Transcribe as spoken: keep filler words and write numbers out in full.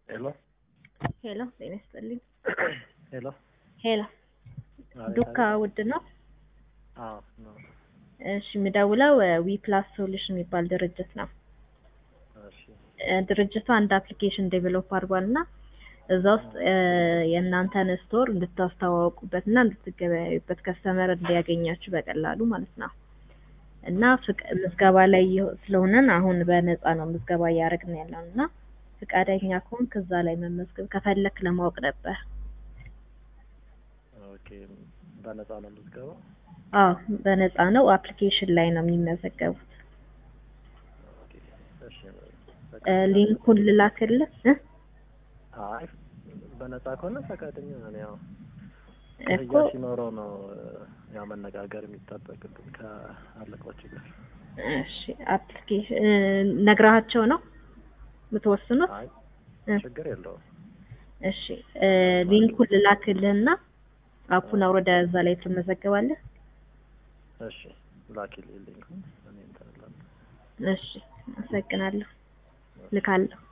Hello? ሄሎ ጤና ይስጥልኝ። Hello? ሄሎ አቤት ዱካ አቤት። ውድ ነው። አዎ ነው። እሺ የምደውለው ዊ ፕላስ ሶሉሽን የሚባል ድርጅት ነው። እሺ። እ፣ ድርጅቱ አንድ አፕሊኬሽን ዴቨሎፕ አድርጓልና እዛ ውስጥ እ፣ እ፣ የእናንተን ስቶር እንድታስተዋወቁበትና እንድትገበያዩበት ከስተመር እንዲያገኛችሁ በቀላሉ ማለት ነው። እና ፍቅ ምዝገባ ላይ እየ- ስለሆነን አሁን በነፃ ነው ምዝገባ እያደረግን ያለው እና ፍቃደኛ ከሆንክ እዛ ላይ መመዝገብ ከፈለክ ለማወቅ ነበር። ኦኬ። በነፃ ነው የምትገባው? አዎ በነፃ ነው። አፕሊኬሽን ላይ ነው የሚመዘገቡት። ኦኬ። እሺ። እ፣ ፈቃደኛ ነኝ። ሊንኩን ልላክልህ እ? አይ በነፃ ከሆነ ፈቃደኛ ነኝ። ያው እኮ ክፍያ ሲኖረው ነው እ፣ ያው መነጋገር የሚጠበቅብን ከአለቆች ጋር። እሺ አፕሊኬሽን እ፣ ነግራቸው ነው የምትወስኑት? አይ እ፣ ችግር የለውም። እሺ እ፣ ሊንኩን ልላክልህና አፑን እ፣ አውርደህ እዛ ላይ ትመዘገባለህ። እሺ ላኪልኝ ሊንኩን እኔ እንትን እላለሁ። እሺ አመሰግናለሁ። ልካለሁ።